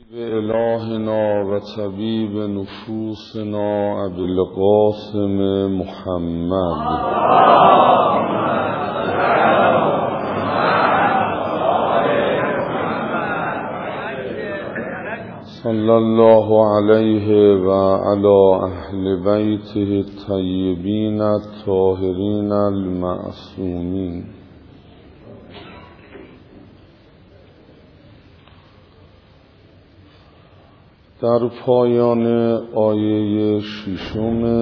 بإلهنا و طبیب نفوسنا ابوالقاسم محمد صلی الله علیه و علی اهل بیته الطیبین الطاهرین المعصومین. در پایان آیه 6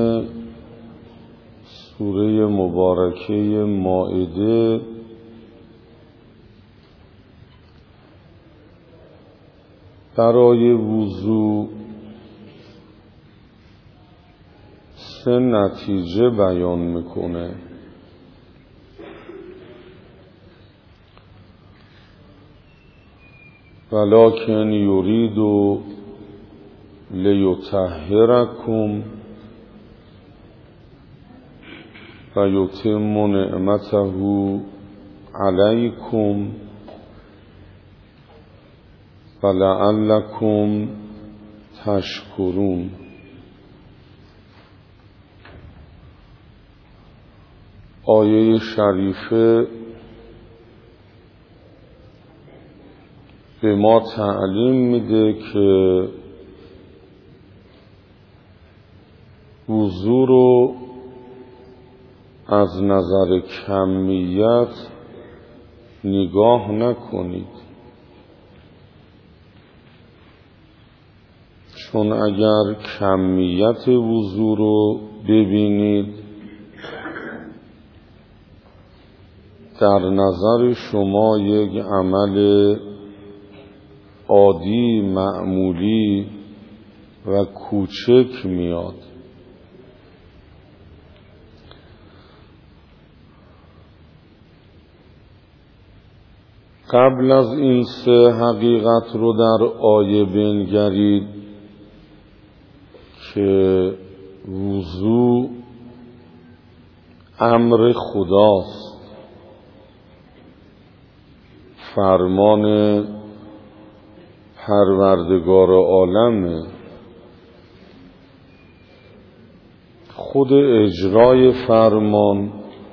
سوره مبارکه مائده برای وضو 3 نتیجه بیان میکنه. ولکن یرید لیطهرکم و یتم نعمته علیکم ولعلکم تشکرون. آیه شریفه به ما تعلیم میده که وضو رو از نظر کمیت نگاه نکنید، چون اگر کمیت وضو رو ببینید در نظر شما یک عمل عادی معمولی و کوچک میاد. قبل از این 3 حقیقت رو در آیه بنگرید که وضو امر خداست، فرمان پروردگار عالمه. خود اجرای فرمان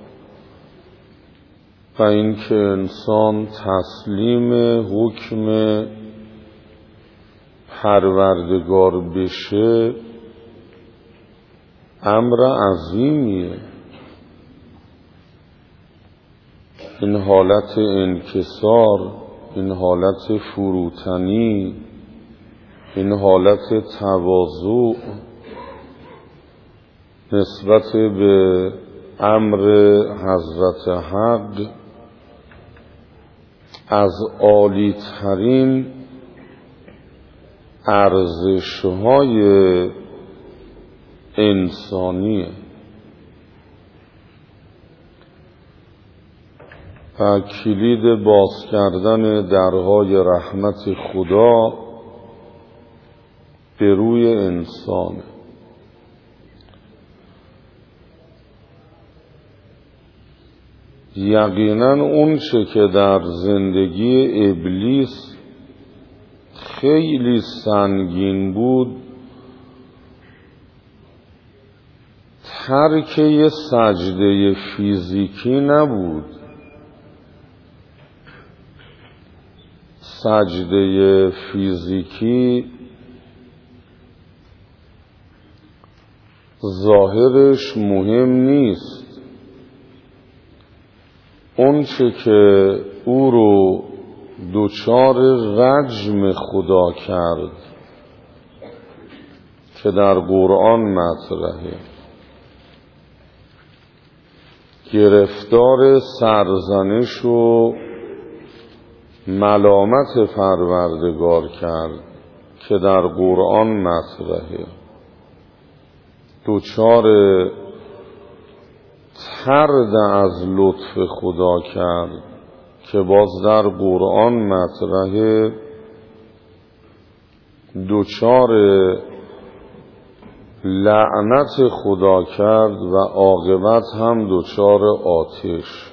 و اینکه انسان تسلیم حکم پروردگار بشه امر عظیمیه. این حالت انکسار، این حالت فروتنی، این حالت تواضع نسبت به امر حضرت حق از عالی ترین ارزش‌های انسانیه و کلید باز کردن درهای رحمت خدا به روی انسانه. یقینا اون چه که در زندگی ابلیس خیلی سنگین بود ترک یه سجده فیزیکی نبود. سجده فیزیکی ظاهرش مهم نیست. اون چه که او رو دچار رجم خدا کرد که در قرآن مطرحه، گرفتار سرزنش و ملامت پروردگار کرد که در قرآن مطرحه، دچار طرد از لطف خدا کرد که باز در قرآن مطرحه، دچار لعنت خدا کرد و عاقبت هم دچار آتش.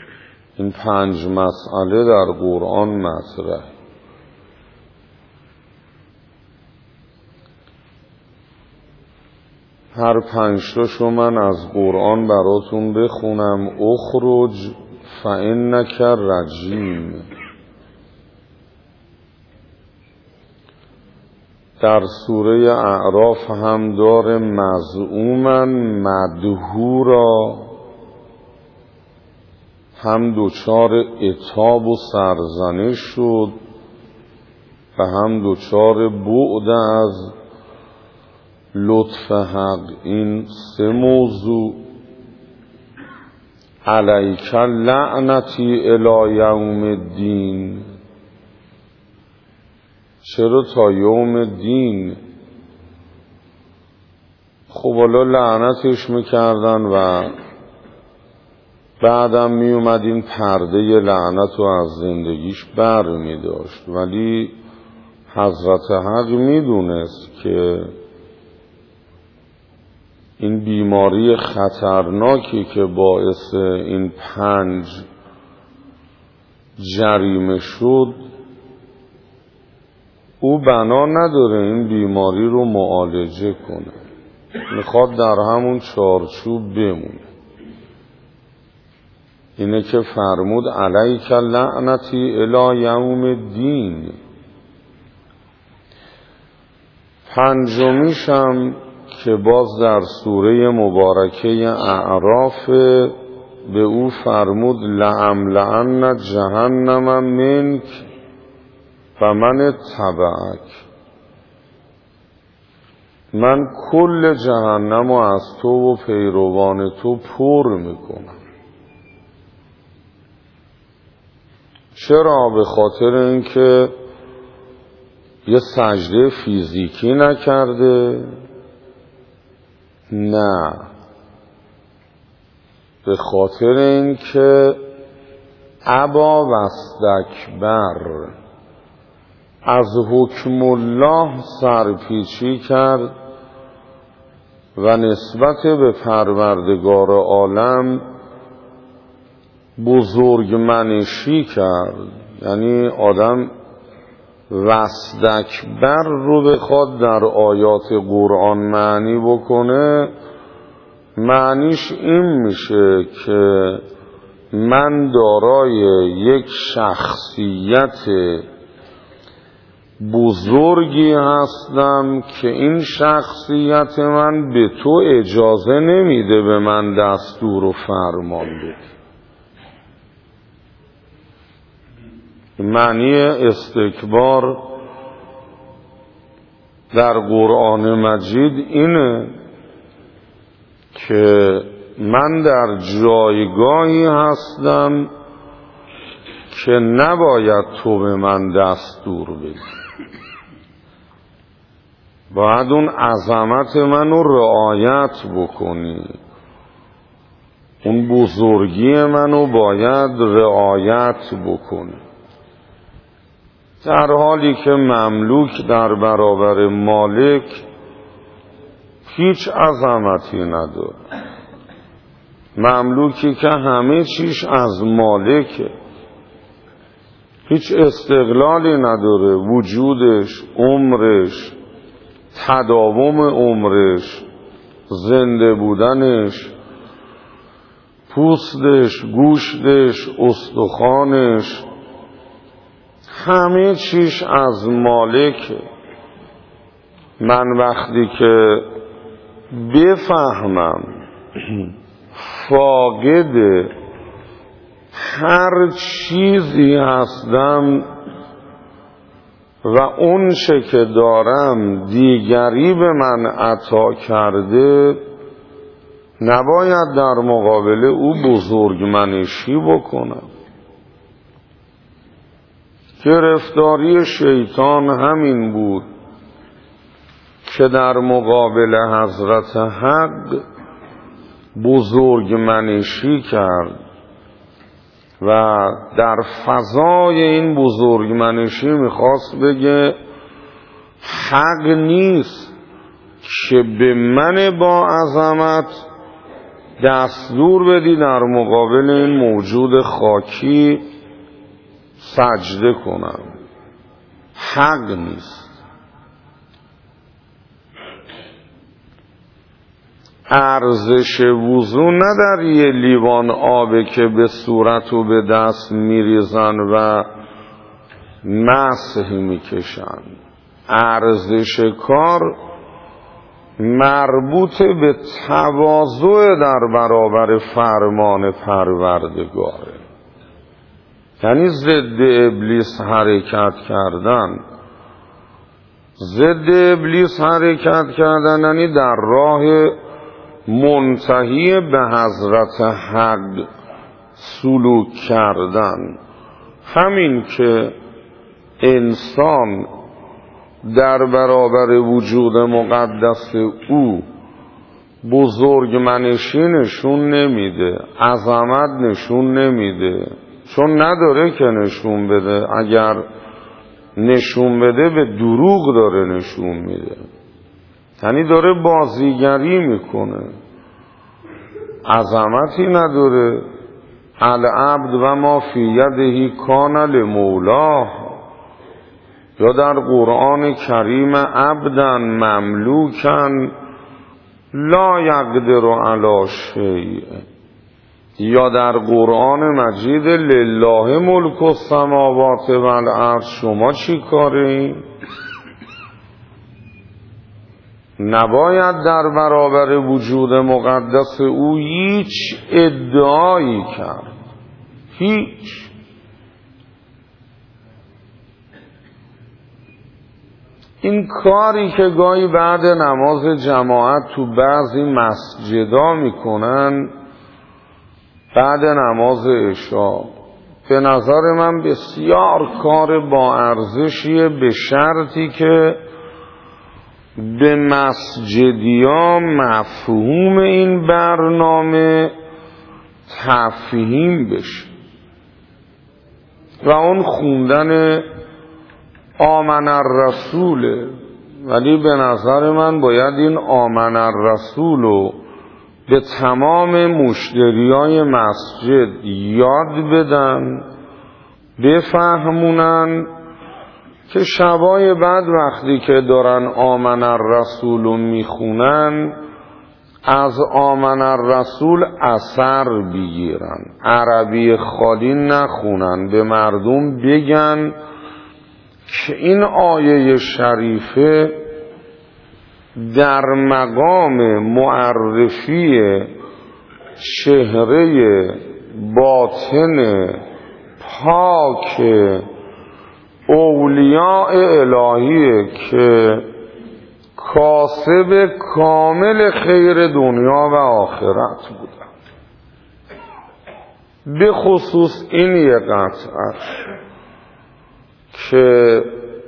این 5 مسئله در قرآن مطرح. هر 5 تاشو من از قرآن براتون بخونم. اخرج فانک رجیم. در سوره اعراف هم داره مذعوما مدحورا، هم دچار عتاب و سرزنش شد و هم دچار بعد از لطف حق. این 3 موضوع. علیک لعنتی الی یوم الدین. چرا تا یوم الدین؟ خب حالا لعنتش میکردن و بعدم میومد این پرده لعنت رو از زندگیش بر میداشت، ولی حضرت حق میدونست که این بیماری خطرناکی که باعث این 5 جریمه شد، او بنا نداره این بیماری رو معالجه کنه، میخواد در همون چارچوب بمونه. اینه که فرمود علیک لعنتی الی یوم الدین. 5میش هم که باز در سوره مبارکه اعراف به او فرمود لأملأن جهنم منک و من اتبعک. من کل جهنم رو از تو و پیروان تو پر میکنم. چرا؟ به خاطر اینکه یه سجده فیزیکی نکرده؟ نه، به خاطر اینکه ابا واستکبر، از حکم الله سرپیچی کرد و نسبت به پروردگار عالم بزرگمنشی کرد. یعنی آدم واستکبر رو بخواد در آیات قرآن معنی بکنه، معنیش این میشه که من دارای یک شخصیت بزرگی هستم که این شخصیت من به تو اجازه نمیده به من دستور و فرمان بدی. معنی استکبار در قرآن مجید اینه که من در جایگاهی هستم که نباید تو به من دستور بدی، باید اون عظمت منو رعایت بکنی، اون بزرگی منو باید رعایت بکنی. در حالی که مملوک در برابر مالک هیچ عظمتی نداره. مملوکی که همه چیش از مالکه، هیچ استقلالی نداره. وجودش، عمرش، تداوم عمرش، زنده بودنش، پوستش، گوشتش، استخوانش، همه چیش از مالکه. من وقتی که بفهمم فاقد هر چیزی هستم و اون چه که دارم دیگری به من عطا کرده، نباید در مقابل او بزرگمنشی بکنم. گرفتاری شیطان همین بود که در مقابل حضرت حق بزرگمنشی کرد و در فضای این بزرگمنشی میخواست بگه حق نیست که به من با عظمت دستور بدی در مقابل این موجود خاکی سجده کنم. حق نیست. ارزش وضو نه در یه لیوان آبه که به صورت و به دست میریزن و مسح میکشن. ارزش کار مربوط به تواضع در برابر فرمان پروردگاره. یعنی ضد ابلیس حرکت کردن. ضد ابلیس حرکت کردن یعنی در راه منتهی به حضرت حق سلوک کردن. همین که انسان در برابر وجود مقدس او بزرگمنشی نشون نمیده، عظمت نشون نمیده، چون نداره که نشون بده. اگر نشون بده به دروغ داره نشون میده، یعنی داره بازیگری میکنه، عظمتی نداره. العبد و ما فی یده کان لمولاه، یا در قرآن کریم عبدا مملوکا لا یقدر علی شیء، یا در قرآن مجید لله ملک السماوات والارض. شما چی کارین؟ نباید در برابر وجود مقدس او هیچ ادعایی کرد، هیچ. این کاری که گاهی بعد نماز جماعت تو بعضی مسجدا میکنن بعد نماز عشا، به نظر من بسیار کار با ارزشیه، به شرطی که به مسجدیا مفهوم این برنامه تفهیم بشه و اون خوندن آمن الرسوله. ولی به نظر من باید این آمن الرسولو به تمام مشتریای مسجد یاد بدن، بفهمونن که شبای بعد وقتی که دارن آمن الرسولو میخونن از آمن الرسول اثر بگیرن، عربی خالی نخونن، به مردم بگن که این آیه شریفه در مقام معرفی چهره باطن پاک اولیاء الهیه که کاسب کامل خیر دنیا و آخرت بودن. به خصوص این یه قطعه که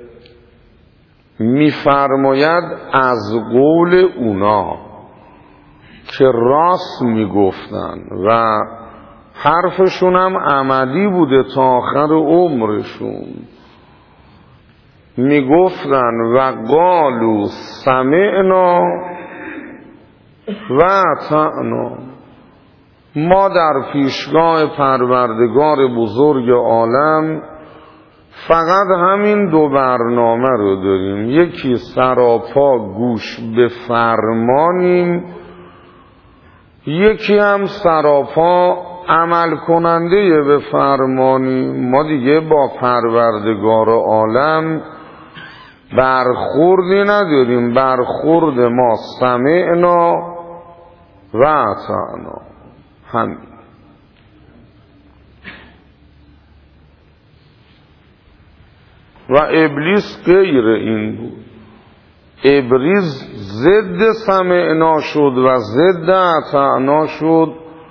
میفرماید از قول اونا که راست میگفتن و حرفشون هم عملی بوده تا آخر عمرشون، میگفتن و قالوا سمعنا و اطعنا. ما در پیشگاه پروردگار بزرگ عالم فقط همین دو برنامه رو داریم، یکی سراپا گوش به فرمانیم، یکی هم سراپا عمل کننده به فرمانیم. ما دیگه با پروردگار عالم برخوردی نداریم، برخورد ما سمعنا و اطعنا، همین. و ابلیس غیر این بود. ابلیس ضد سمعنا شد و ضد اطعنا شد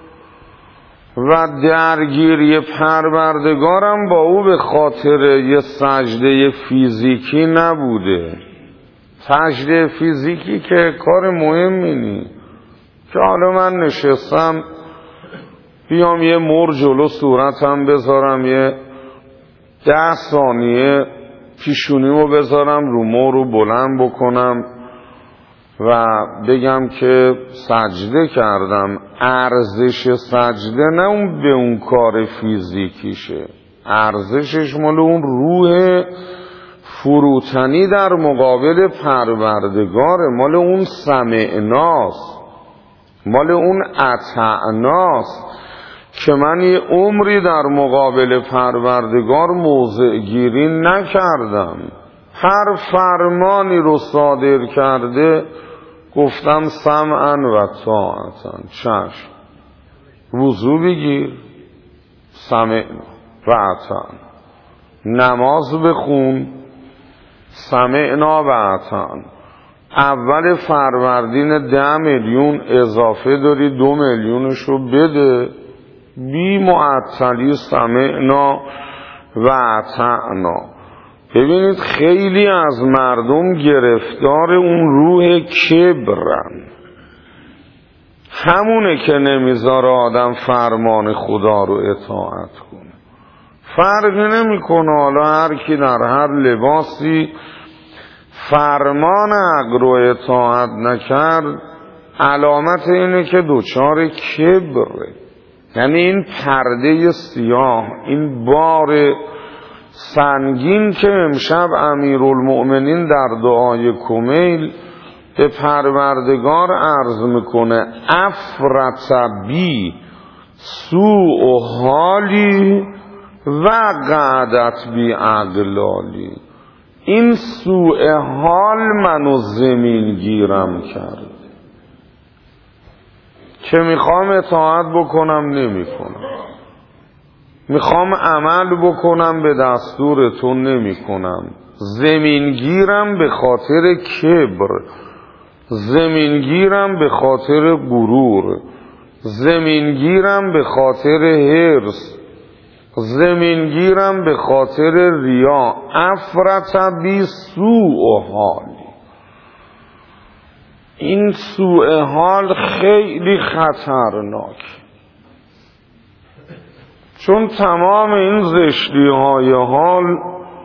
و درگیری پروردگارم با او به خاطر یه سجده فیزیکی نبوده. سجده فیزیکی که کار مهمی نی که حالا من نشستم بیام یه مر جلو صورتم بذارم، یه 10 ثانیه پیشونیمو بذارم رو مر رو بلند بکنم و بگم که سجده کردم. ارزش سجده نه اون به اون کار فیزیکیشه، ارزشش مال اون روح فروتنی در مقابل پروردگاره، مال اون سمعناست. مال اون اطعناست که من یه عمری در مقابل پروردگار موضع گیری نکردم. هر فرمانی رو صادر کرده گفتم سمعا و طاعتا، چشم، وضو بگیر، سمعنا و اطعنا، نماز بخون، سمعنا و اطعنا. اول فروردین 10 میلیون اضافه داری، 2 میلیونشو بده، بی معطلی سمعنا و اطعنا. ببینید خیلی از مردم گرفتار اون روح کبرن، همونه که نمیذاره آدم فرمان خدا رو اطاعت کنه. فرقی نمیکنه حالا هر کی در هر لباسی فرمان حق رو اطاعت نکرد، علامت اینه که دچار کبره. یعنی این پرده سیاه، این بار سنگین که امشب امیرالمؤمنین در دعای کمیل به پروردگار عرض میکنه، افرط بی سوء حالی و قعدت بی اغلالی. این سوء حال منو زمین گیرم کرد که میخوام اطاعت بکنم نمیکنم، میخوام عمل بکنم به دستورتون نمیکنم. زمینگیرم به خاطر کبر، زمینگیرم به خاطر غرور، زمینگیرم به خاطر حرص، زمینگیرم به خاطر ریا. افرط بی سوء حالی. این سوء حال خیلی خطرناک، چون تمام این زشتی های حال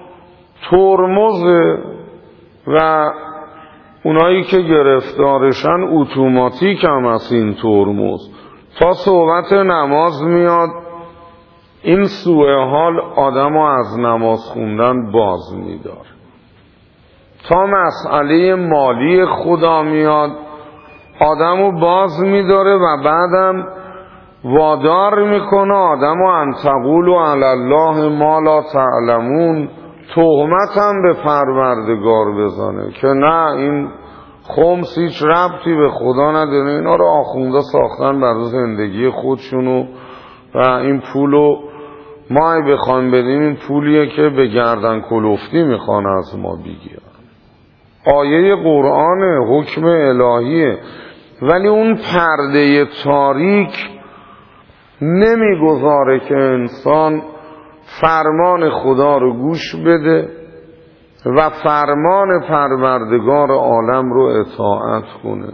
ترمزه و اونایی که گرفتارشن اتوماتیک هم از این ترمز. تا صحبت نماز میاد این سوء حال آدمو از نماز خوندن باز میداره. تا مسئله مالی خدا میاد آدمو باز میداره و بعدم وادار میکنه آدمو ان تقولوا علی الله ما لا تعلمون، تهمت هم به پروردگار بزنه که نه این خمس هیچ ربطی به خدا نداره، اینا رو آخونده ساختن برای زندگی خودشونو و این پولو ما بخوان بدیم این پولیه که به گردن کلفتی میخوان از ما بگیرن. آیه قرآن، حکم الهیه، ولی اون پرده تاریک نمیگذاره که انسان فرمان خدا رو گوش بده و فرمان پروردگار عالم رو اطاعت کنه.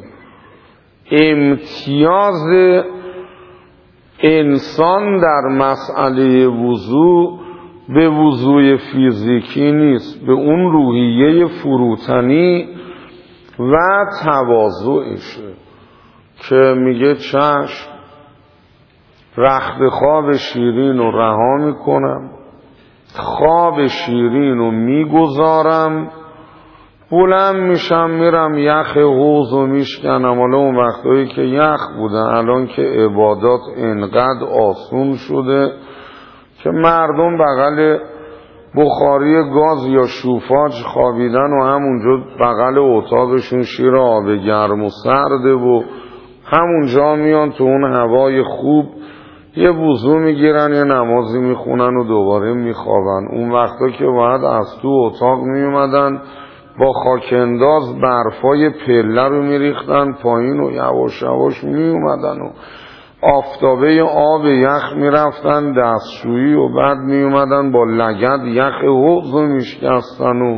امتیاز انسان در مسئله وضو به وضوی فیزیکی نیست، به اون روحیه فروتنی و تواضعشه که میگه چشم، رخت خواب شیرین رو رها میکنم، خواب شیرین رو میگذارم، بلند میشم میرم یخ حوض رو میشکنم. حالا اون وقتایی که یخ بودن، الان که عبادات انقدر آسون شده که مردم بغل بخاری گاز یا شوفاج خوابیدن و همونجا بغل اتاقشون شیر آب گرم و سرده و همونجا میان تو اون هوای خوب یه وضو میگیرن، یه نمازی میخونن و دوباره میخوابن. اون وقتا که باید از تو اتاق میومدن با خاکنداز برفای پله رو میریختن پایین و یواش یواش میومدن و آفتابه آب یخ میرفتن دستشویی و بعد میومدن با لگد یخ حوض رو میشکستن و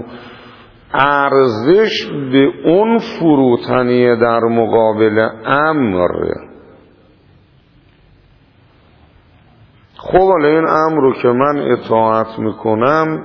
ارزش به اون فروتنیه در مقابل امر. خب حالا این امر رو که من اطاعت میکنم،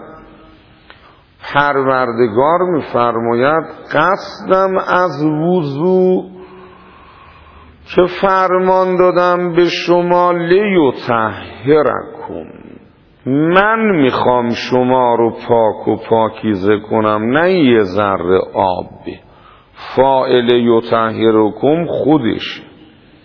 پروردگار میفرماید قصدم از وضو که فرمان دادم به شما لیطهرکم، من میخوام شما رو پاک و پاکیزه کنم، نه یه ذره آب. فاعل یطهرکم خودش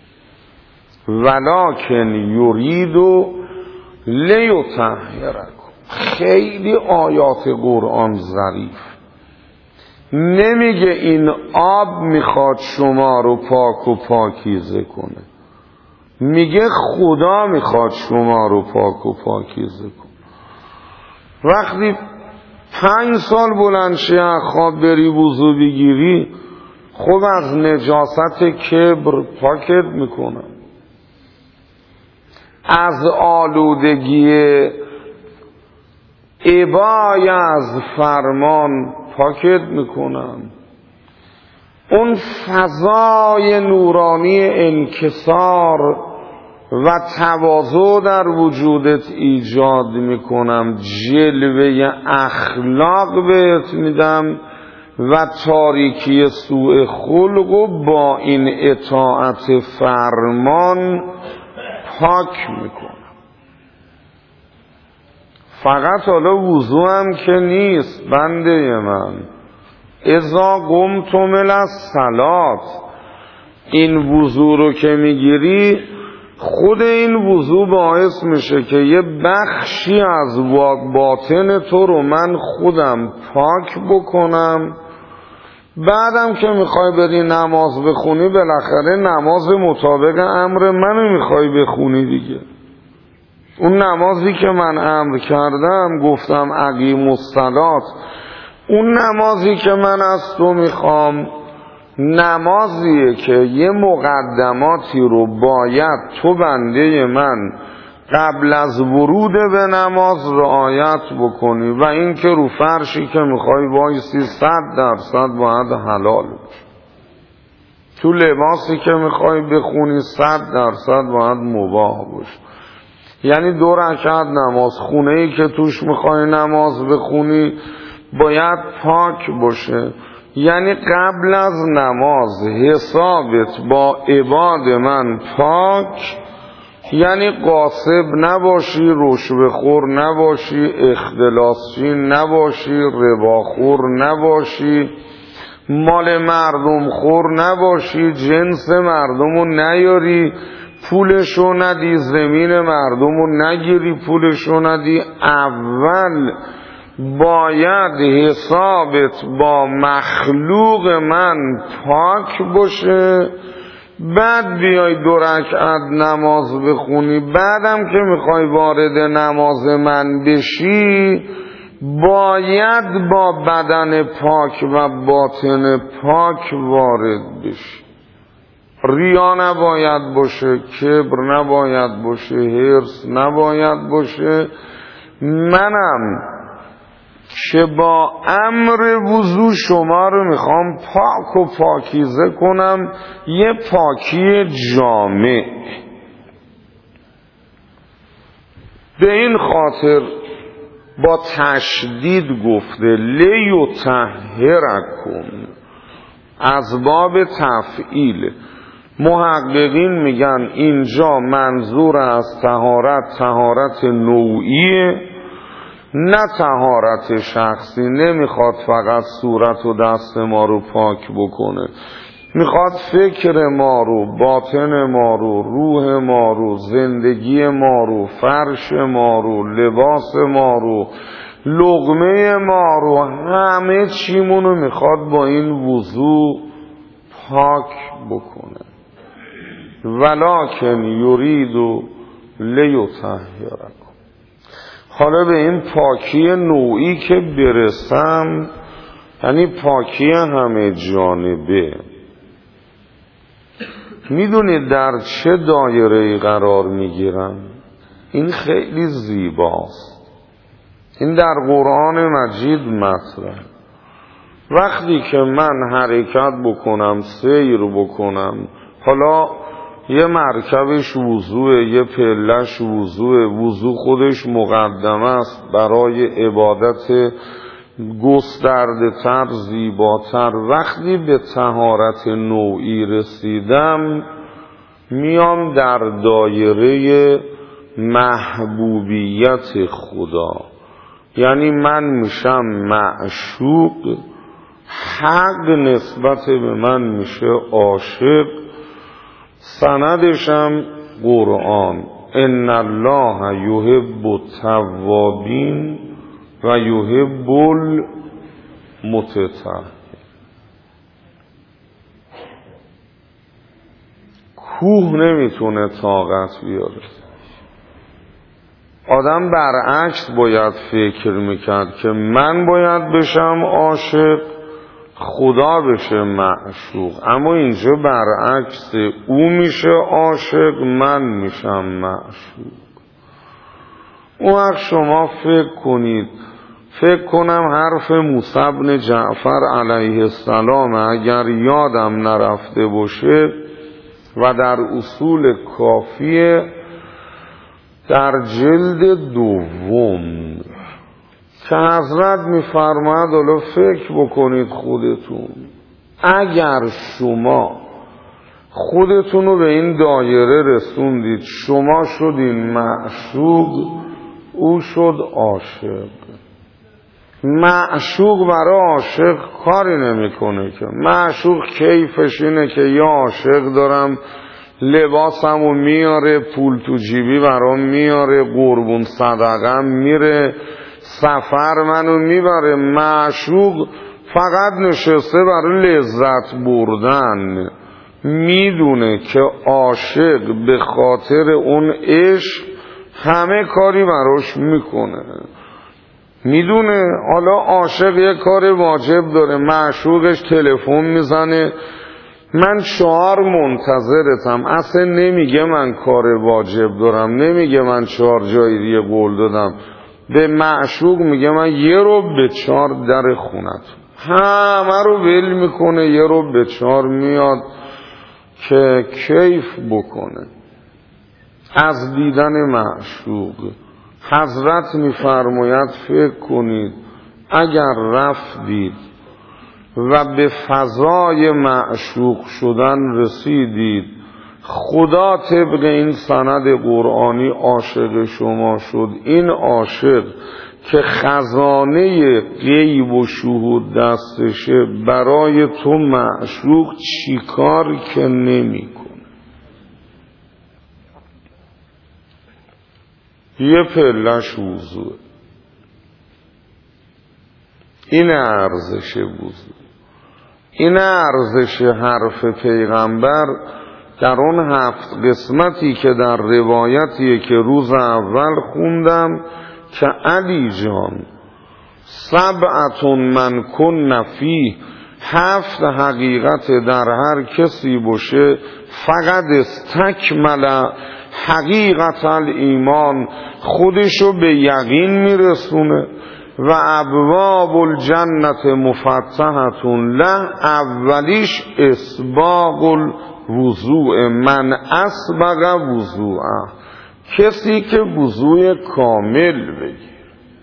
ولکن یرید لیطهرکم. خیلی آیات قرآن ظریف. نمیگه این آب میخواد شما رو پاک و پاکیزه کنه، میگه خدا میخواد شما رو پاک و پاکیزه کنه. وقتی 5 سال بلند شی از خواب بری وضو بگیری، خب از نجاست کبر پاکت میکنم، از آلودگی ابای از فرمان پاکت میکنم. اون فضای نورانی انکسار و تواضع در وجودت ایجاد میکنم، جلوه اخلاق بهت میدم و تاریکی سوء خلق و با این اطاعت فرمان پاک میکنم. فقط حالا وضو هم که نیست بنده من، اذا قمتم الی الصلاة، این وضو رو که میگیری، خود این وضو باعث میشه که یه بخشی از باطن تو رو من خودم پاک بکنم. بعدم که میخوای بری نماز بخونی، بالاخره نماز مطابق امر منو میخوای بخونی دیگه. اون نمازی که من امر کردم، گفتم اقیموا الصلاة، اون نمازی که من از تو میخوام نمازیه که یه مقدماتی رو باید تو بنده من قبل از ورود به نماز رعایت بکنی، و این که رو فرشی که میخوای وایسی 100% باید حلال باشه، تو لباسی که میخوای بخونی 100% باید مباح باشه. یعنی 2 رکعت نماز، خونه‌ای که توش میخوای نماز بخونی باید پاک باشه. یعنی قبل از نماز حسابت با عباد من پاک، یعنی غاصب نباشی، رشوه‌خور نباشی، اختلاسچی نباشی، رباخور نباشی، مال مردم خور نباشی، جنس مردمو نیاری، پولشو ندی، زمین مردمو نگیری، پولشو ندی. اول باید حسابت با مخلوق من پاک باشه، بعد بیای 2 رکعت نماز بخونی. بعدم که میخوای وارد نماز من بشی، باید با بدن پاک و باطن پاک وارد بشی. ریا نباید باشه، کبر نباید باشه، حرص نباید باشه. منم که با امر وضو شما رو میخوام پاک و پاکیزه کنم، یه پاکی جامع. به این خاطر با تشدید گفته لیطهرکم، از باب تفعیل. محققین میگن اینجا منظور از طهارت نوعیه، نه طهارت شخصی. نمیخواد فقط صورت و دست ما رو پاک بکنه، میخواد فکر ما رو، باطن ما رو، روح ما رو، زندگی ما رو، فرش ما رو، لباس ما رو، لقمه ما رو، همه چیمونو میخواد با این وضو پاک بکنه. ولکن یرید لیطهرکم. حالا به این پاکی نوعی که برسم، یعنی پاکی همه جانبه. میدونید در چه دایره‌ای قرار میگیرم؟ این خیلی زیباست. این در قرآن مجید مطرحه. وقتی که من حرکت بکنم، سیر بکنم، حالا یه مرکبش وضوه، یه پلش وضوه، وضو خودش مقدمه است برای عبادت گسترده تر، زیباتر. وقتی به طهارت نوعی رسیدم، میام در دایره محبوبیت خدا، یعنی من میشم معشوق، حق نسبت به من میشه عاشق، سندشم قرآن ان الله یحب التوابین و یحب المتطهرین. کوه نمیتونه طاقت بیاره. آدم برعکس باید فکر میکرد که من باید بشم عاشق، خدا بشه معشوق. اما اینجا برعکس، او میشه عاشق، من میشم معشوق. اون وقت شما فکر کنم حرف موسی بن جعفر علیه السلام اگر یادم نرفته باشه و در اصول کافیه در جلد 2 که حضرت میفرماید حالا فکر بکنید خودتون، اگر شما خودتون رو به این دایره رسوندید، شما شدین معشوق، او شد عاشق. معشوق برای عاشق کاری نمیکنه که معشوق کیفش اینه که یا عاشق دارم لباسمو میاره، پول تو جیبی برام میاره، قربون صدقم میره، سفر منو میبره. معشوق فقط نشسته برای لذت بردن، میدونه که عاشق به خاطر اون عشق همه کاری براش میکنه. میدونه حالا عاشق یه کار واجب داره، معشوقش تلفن میزنه من 4 منتظرتم، اصلا نمیگه من کار واجب دارم، نمیگه من 4 جایی دیگه قول دادم، به معشوق میگه من 3:45 در خونت، همه رو ول میکنه 3:45 میاد که کیف بکنه از دیدن معشوق. حضرت میفرماید فکر کنید اگر رفتید و به فضای معشوق شدن رسیدید، خدا طبق این سند قرآنی عاشق شما شد. این عاشق که خزانه غیب و شهود دستشه، برای تو معشوق چیکار که نمی کنه. یه پلش وضوع، این ارزش وضوع، این ارزش حرف پیغمبر در اون 7 قسمتی که در روایتیه که روز اول خوندم که علی جان 7 من کن فیه، 7 حقیقت در هر کسی باشه فقط استکمل حقیقت الایمان، خودشو به یقین میرسونه. و ابواب الجنت مفتحتون له، اولیش اسباغ الوضوء، من اسبغ وضوءه، کسی که وضوء کامل بگیر.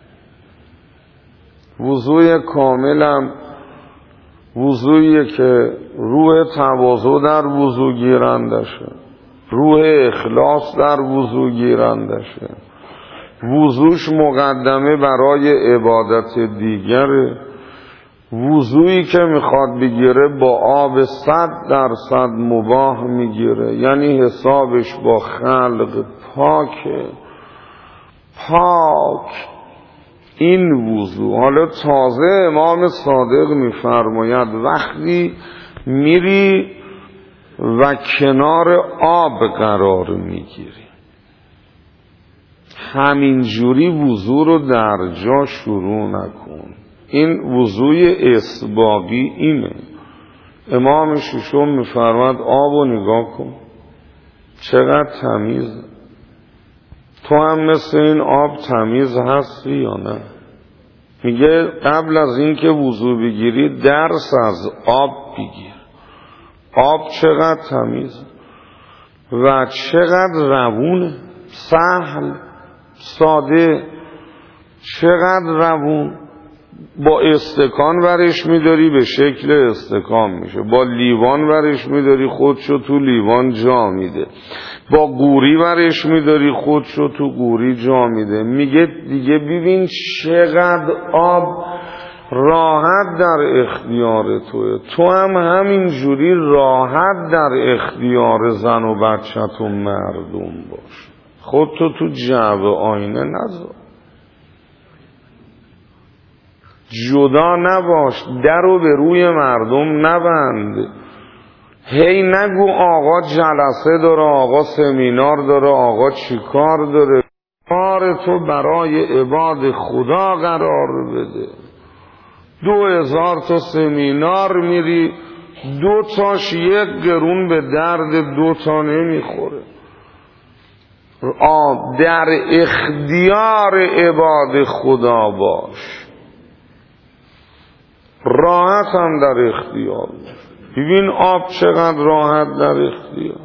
وضوء کاملم وضوعیه که روح تواضع در وضوع گیرندشه، روح اخلاص در وضوع گیرندشه، وضوش مقدمه برای عبادت دیگره. وضوعی که میخواد بگیره با آب 100% مباح میگیره، یعنی حسابش با خلق پاک. این وضوع. حالا تازه امام صادق میفرماید وقتی میری و کنار آب قرار میگیری، همین جوری وضو رو در جا شروع نکن. این وضوی اسباغی اینه. امام ششم میفرماد آب رو نگاه کن چقدر تمیزه، تو هم مثل این آب تمیز هستی یا نه؟ میگه قبل از این که وضو بگیری درس از آب بگیر. آب چقدر تمیز و چقدر روونه، سهل، ساده، چقدر روون. با استکان ورش میداری به شکل استکان میشه، با لیوان ورش میداری خودشو تو لیوان جا میده، با قوری ورش میداری خودشو تو قوری جا میده. میگه دیگه ببین چقدر آب راحت در اختیار توه. تو هم همین جوری راحت در اختیار زن و بچت و مردم باش. خودتو تو جعبه آینه نذار، جدا نباش، درو به روی مردم نبند. هی نگو آقا جلسه داره، آقا سمینار داره، آقا چیکار داره. کار تو برای عباد خدا قرار بده. 2000 تا سمینار میری، 2 تاش 1 قرون به درد 2 تا نمیخوره. در اختیار عباد خدا باش، راحت هم در اختیار باش. ببین آب چقدر راحت در اختیار.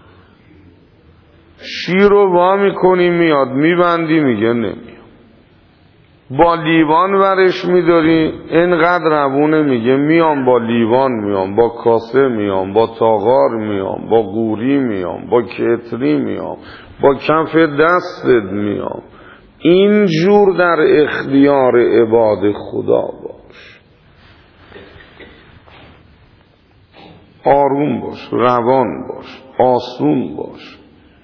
شیر رو وا میکنی میاد، میبندی میگه نمیاد. با لیوان ورش میداری اینقدر روونه میگه میام، با لیوان میام، با کاسه میام، با تاغار میام، با قوری میام، با کتری میام، با کف دستت میام. اینجور در اختیار عباد خدا باش. آروم باش، روان باش، آسون باش.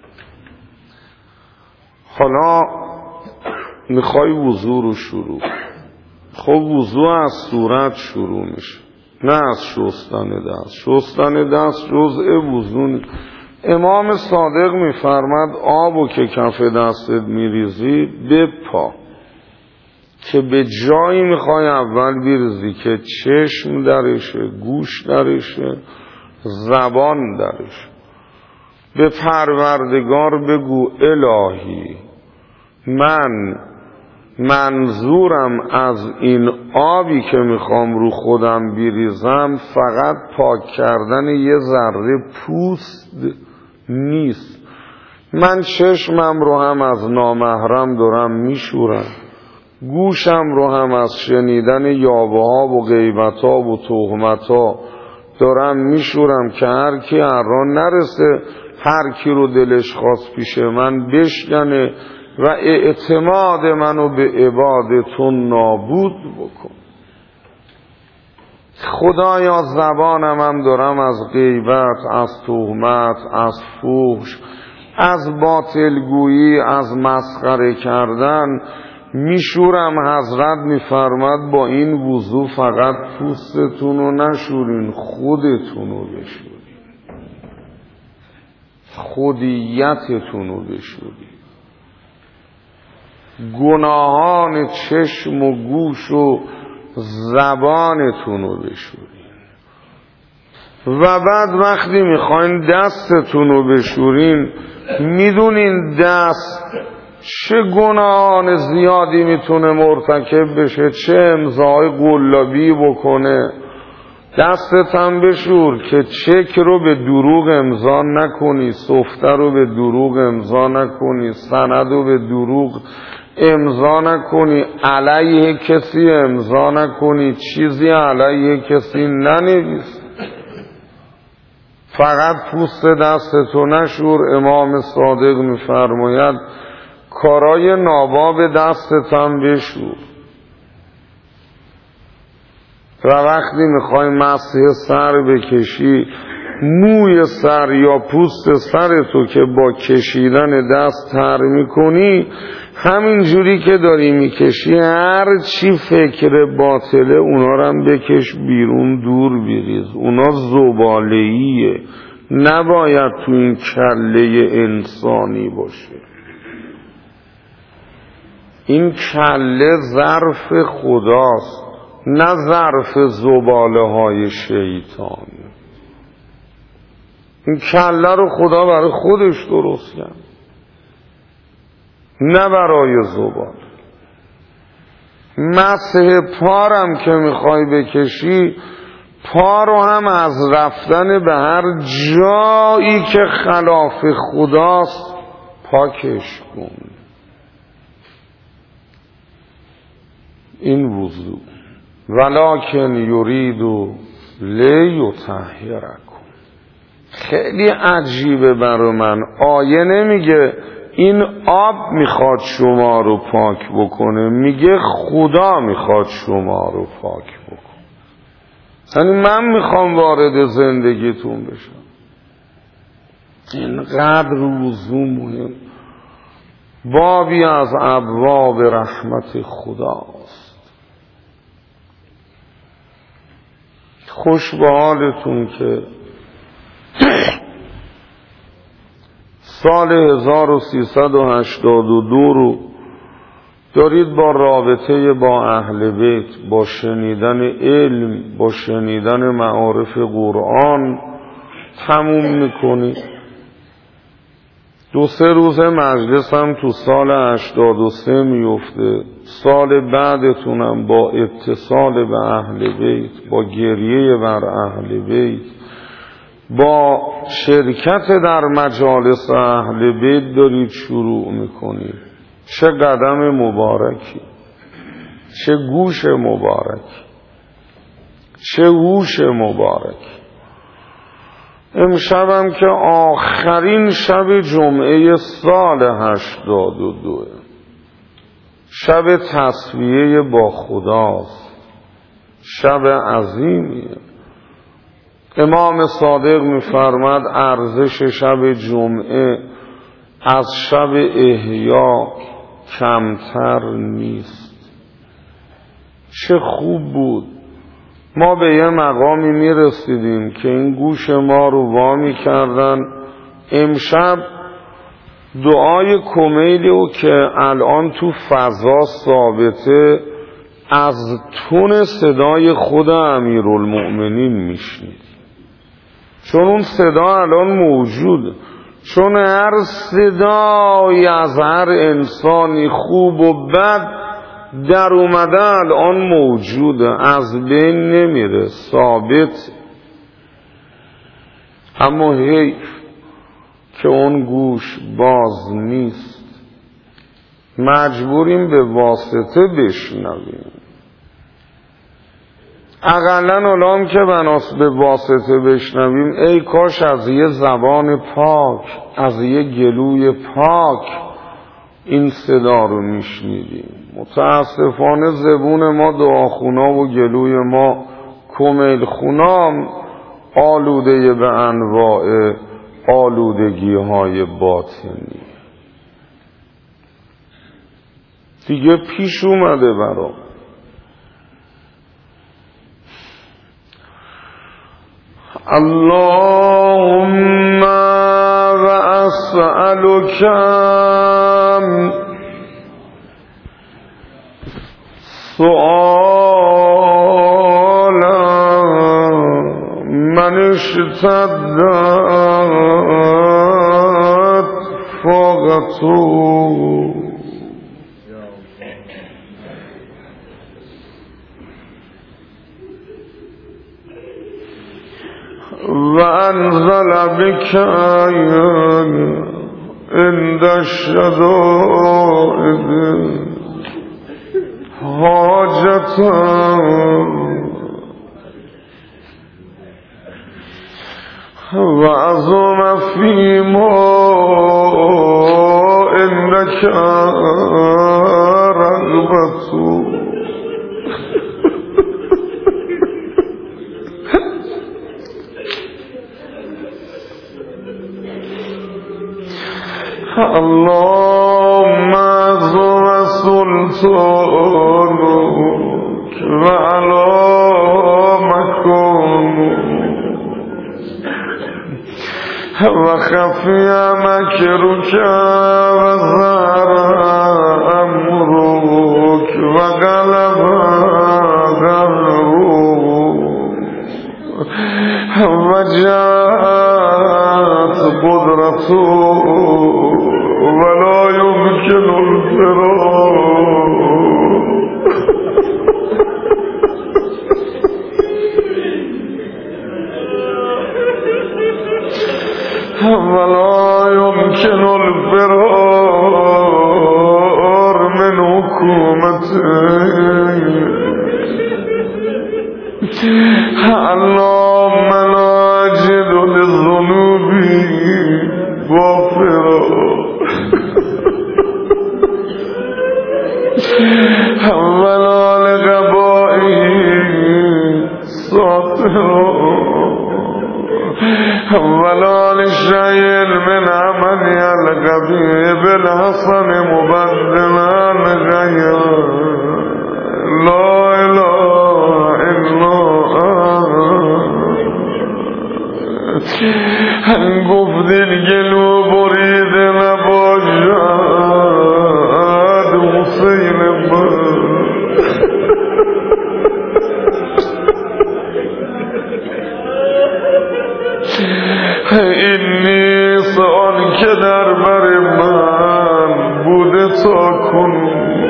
حالا میخوای وضو رو شروع. خب وضو از صورت شروع میشه، نه از شستن دست. شستن دست جزء وضو نیست. امام صادق میفرماد آبو که کف دستت میریزی بپا، که به جایی میخوای اول بریزی که چشم درشه، گوش درشه، زبان درشه. به پروردگار بگو الهی من منظورم از این آبی که میخوام رو خودم بریزم فقط پاک کردن یه ذره پوست نیست. من چشمم رو هم از نامحرم دارم میشورم، گوشم رو هم از شنیدن یاوه ها و غیبت ها و تهمت ها دارم میشورم که هر کی هر را نرسه هر کی رو دلش خواست پیش من بشکنه و اعتماد منو به عبادتون نابود بکن. خدایا زبانم هم دارم از غیبت، از تهمت، از فحش، از باطلگویی، از مسخره کردن میشورم. حضرت میفرماد با این وضو فقط پوستتونو نشورین، خودتونو بشورین، خودیتتونو بشورین، گناهان چشم و گوش و زبانتونو بشورین. و بعد وقتی میخواین دستتونو بشورین، میدونین دست چه گناهان زیادی میتونه مرتکب بشه، چه امضای قلابی بکنه. دستت هم بشور که چک رو به دروغ امضا نکنی، سفته رو به دروغ امضا نکنی، سند رو به دروغ امضا نکنی، علیه کسی امضا نکنی، چیزی علیه کسی ننویس. فقط پوست دستتو نشور. امام صادق میفرماید کارای ناباب دستت هم بشور. و وقتی میخوای مسح سر بکشی، موی سر یا پوست سرتو که با کشیدن دست تر میکنی، همین جوری که داری میکشی هر چی فکر باطله اونا رو هم بکش بیرون، دور بریز. اونا زباله‌ایه، نباید تو این کله انسانی باشه. این کله ظرف خداست، نه ظرف زباله های شیطان. این کله رو خدا برای خودش درست کرد، نه برای زباله. مسح پارم که میخوای بکشی، پا رو هم از رفتن به هر جایی که خلاف خداست پاکش کن. این وضو ولکن یرید لیطهرکم. خیلی عجیبه برای من. آیه نمیگه این آب میخواد شما رو پاک بکنه، میگه خدا میخواد شما رو پاک بکنه. یعنی من میخوام وارد زندگیتون بشم. اینقدر وضوح مهم، بابی از ابواب رحمت خداست. خوش به حالتون که سال 1382 رو دارید با رابطه با اهل بیت، با شنیدن علم، با شنیدن معارف قرآن تموم میکنید. 2-3 روز مجلس هم تو سال 83 میفته. سال بعدتونم با اتصال به اهل بیت، با گریه بر اهل بیت، با شرکت در مجالس اهل بیت دارید شروع میکنید. چه قدم مبارکی، چه گوش مبارکی، چه هوش مبارکی. امشبم که آخرین شب جمعه سال 82، شب تسویه با خداست، شب عظیمیه. امام صادق می‌فرماد ارزش شب جمعه از شب احیا کمتر نیست. چه خوب بود ما به یه مقامی میرسیدیم که این گوش ما رو وامی کردن. امشب دعای کمیلی رو که الان تو فضا ثابته از تون صدای خود امیرالمؤمنین میشنید، چون اون صدا الان موجود، چون هر صدای از هر انسانی خوب و بد در اومده الان موجوده، از بین نمیره، ثابت. اما حیف که اون گوش باز نیست، مجبوریم به واسطه بشنویم. اقلن الان که بناس به واسطه بشنویم، ای کاش از یه زبان پاک، از یه گلوی پاک این صدا رو میشنیدیم. متاسفانه زبون ما دعاخونا و گلوی ما کمیل خونام آلوده به انواع آلودگی های باطنی. دیگه پیش اومده برام. اللهم و اسألک سؤالا من اشتدت فاقته و انزل بک عند الشدائد حاجتا و عظم فیما انک رغبتو اللهم عظم سلطانك و علی مکانك و خفی مکرک و ظهر امرک و غلب قهرک و جاءت قدرتک ولا يمكن الفرار ولا يمكن الفرار من حكومته. اللهم لا أجد للذنوب غافرا ولا لشيء من عمل القبيح بالحسن مبدلا غير لا إله إلا گفت دلگلو برید نباشد حسین من این نیست آن که در بر من بوده تا کنون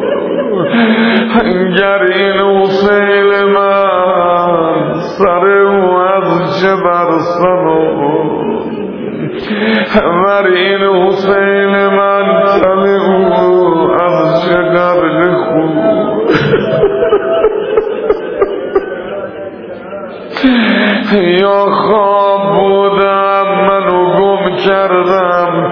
گر این حسین من سر او از چه برسنم ور این حسین من تن او از چه قبل خون یا خواب بودم منو گم کردم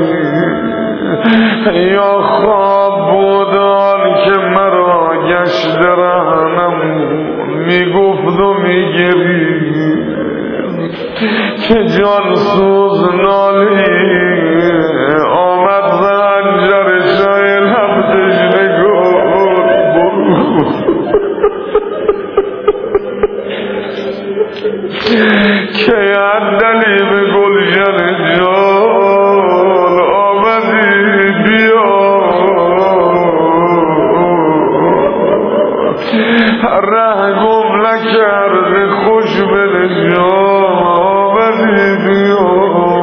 یا خواب بودن که مرا گشت رهنم میگفت و میگرید که جان سوز نالی آمد زنجر شای لب تشنگان که اندلی به گلشن جان آمدی بیا ره گم نکرده خوش به جان آمدی بیا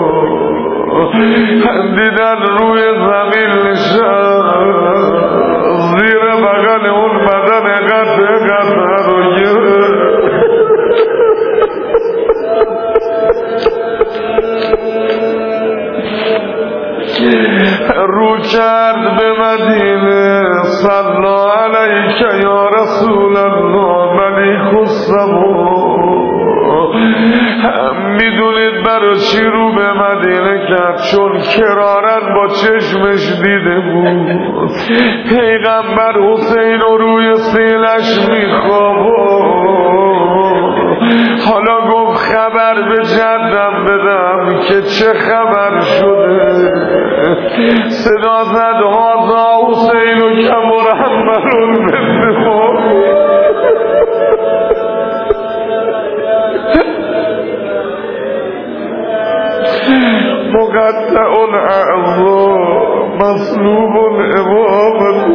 دیدن روی زمین نشست زیر بغل اون بدن قطع رو گرفت رو کرد به مدینه صلی علیک یا رسول الله ملیک السما میدونید برای چی رو به مدینه کرد؟ چون کرارن با چشمش دیده بود پیغمبر حسین رو روی سینه‌اش میخوابه. حالا گفت خبر به جدم بدم که چه خبر شده. صدا زد هازا حسین و که مرحملون بزنم مقطع الاعضاء مصلوب الامامت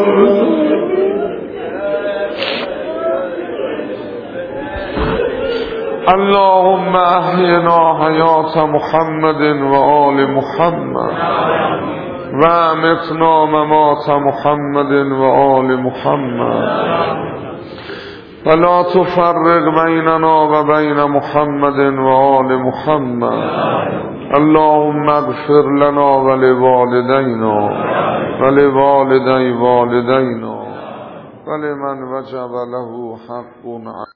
اللهم احینا حیات محمد و آل محمد و امتنا ممات محمد و آل محمد ولا تفرق بیننا و بین محمد و آل محمد اللهم اغفر لنا و لوالدینا و لوالدی والدینا و لمن وجب له حق